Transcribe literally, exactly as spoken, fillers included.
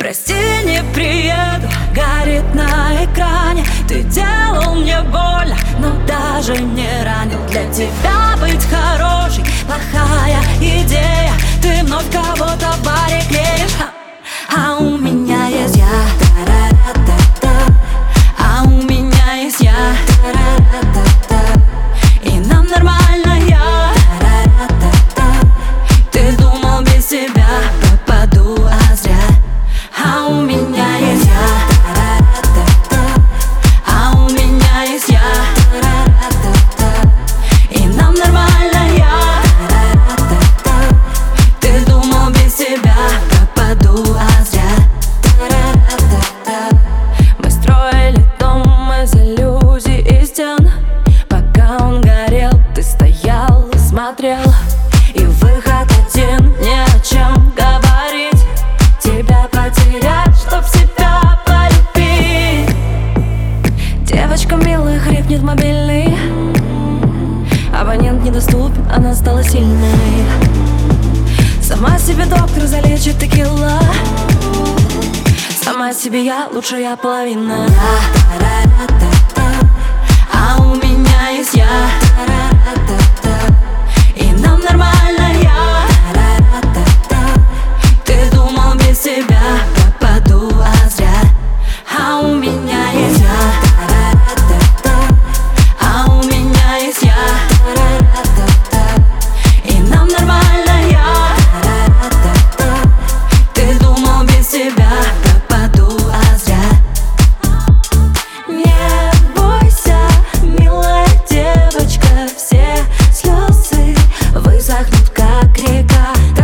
Прости, не приеду, горит на экране. Ты делал мне больно, но даже не ранил. Для тебя быть хорошей плохая идея. Ты вновь кого-то в баре клеишь, а у меня есть я. А у меня есть я. И нам нормально я. Ты думал, без тебя попаду, а зря. А у меня есть я. А у меня есть я. И нам нормально я. Ты думал, без тебя попаду, а зря. Мы строили дом из иллюзий и стен. Пока он горел, ты стоял и смотрел. И выход один, ни о чем говорить. Тебя потерять, чтоб себя полюбить. Девочка милая, хрипнет мобильный. Абонент недоступен, она стала сильной. Сама себе доктор залечит текила. Сама себе я, лучшая половина. А у меня есть я. И нам нормально я. Ты думал, без тебя попаду, а зря. А у меня есть я. А у меня есть я. И нам нормально я. Ты думал, без тебя попаду, а зря. Не бойся, милая девочка, все слезы высохнут, как река.